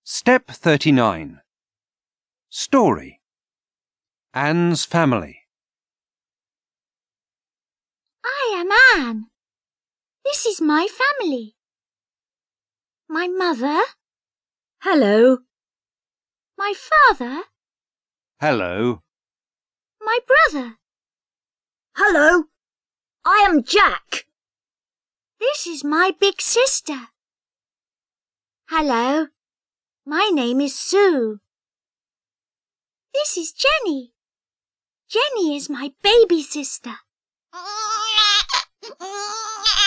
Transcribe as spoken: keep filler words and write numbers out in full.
Step thirty-nine. Story. Anne's family. I am Anne. This is my family. My mother. Hello. My father. Hello. My brother. Hello. I am Jack. This is my big sister. Hello. My name is Sue. This is Jenny. Jenny is my baby sister.